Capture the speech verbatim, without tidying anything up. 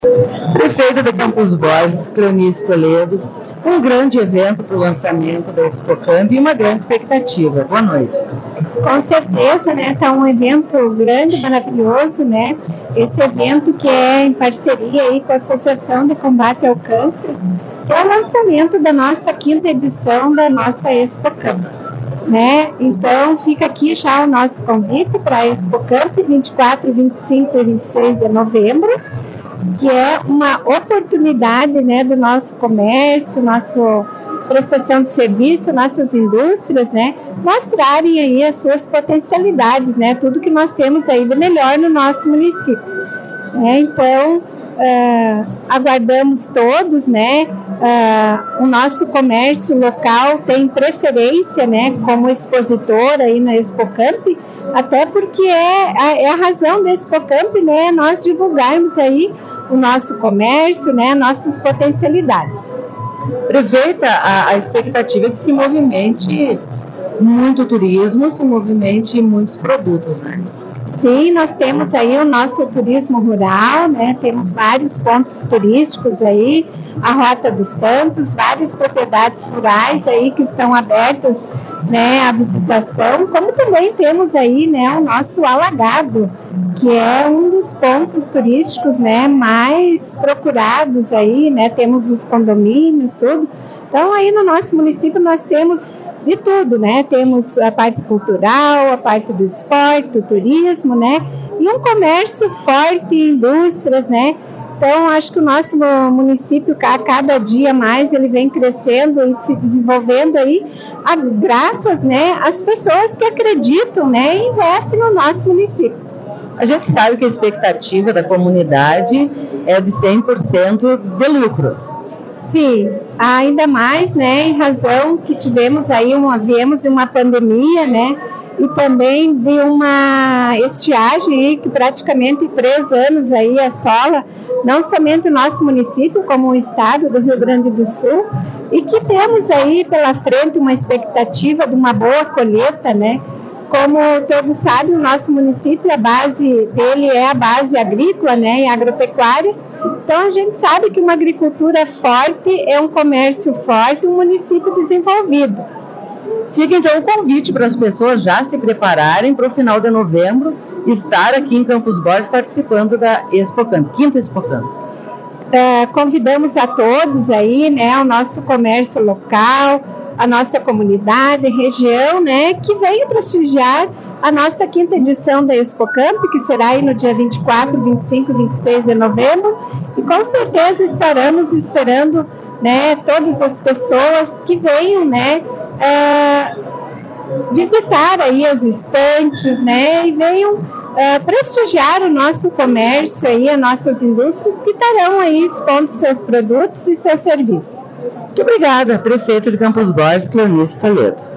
Prefeita de Campos Borges, Cleonice Toledo, um grande evento para o lançamento da Expocamp e uma grande expectativa. Boa noite. Com certeza, né? Está um evento grande, maravilhoso, né? Esse evento que é em parceria aí com a Associação de Combate ao Câncer, que é o lançamento da nossa quinta edição da nossa Expocamp, né? Então fica aqui já o nosso convite para a Expocamp vinte e quatro, vinte e cinco e vinte e seis de novembro, que é uma oportunidade, né, do nosso comércio, nossa prestação de serviço, nossas indústrias, né, mostrarem aí as suas potencialidades, né, tudo que nós temos aí de melhor no nosso município. É, então, uh, aguardamos todos, né, uh, o nosso comércio local tem preferência, né, como expositor aí na Expocamp, até porque é a, é a razão da Expocamp, né, nós divulgarmos aí o nosso comércio, né, nossas potencialidades. Prefeita, a, a expectativa é que se movimente muito turismo, se movimente muitos produtos, né? Sim, nós temos aí o nosso turismo rural, né? Temos vários pontos turísticos aí, a Rota dos Santos, várias propriedades rurais aí que estão abertas, né, à visitação, como também temos aí, né, o nosso Alagado, que é um dos pontos turísticos, né, mais procurados aí, né? Temos os condomínios, tudo. Então aí no nosso município nós temos de tudo, né? Temos a parte cultural, a parte do esporte, o turismo, né? E um comércio forte, indústrias, né? Então, acho que o nosso município, a cada dia mais, ele vem crescendo e se desenvolvendo aí, a, graças, né, às pessoas que acreditam, né, e investem no nosso município. A gente sabe que a expectativa da comunidade é de cem por cento de lucro. Sim, ainda mais, né, em razão que tivemos aí, uma, viemos de uma pandemia, né, e também de uma estiagem aí, que praticamente três anos aí assola, não somente o nosso município, como o estado do Rio Grande do Sul, e que temos aí pela frente uma expectativa de uma boa colheita, né? Como todos sabem, o nosso município, a base dele é a base agrícola, né, e agropecuária. Então, a gente sabe que uma agricultura forte é um comércio forte, um município desenvolvido. Fica então o convite para as pessoas já se prepararem para o final de novembro estar aqui em Campos Borges participando da Expocamp, quinta Expocamp. É, convidamos a todos aí, né, o nosso comércio local, a nossa comunidade, região, né, que venha prestigiar a nossa quinta edição da Expocamp, que será aí no dia vinte e quatro, vinte e cinco e vinte e seis de novembro, e com certeza estaremos esperando, né, todas as pessoas que venham, né, é, visitar aí as estantes, né, e venham é, prestigiar o nosso comércio aí, as nossas indústrias que estarão aí expondo seus produtos e seus serviços. Muito obrigada, prefeita de Campos Borges, Cleonice Toledo.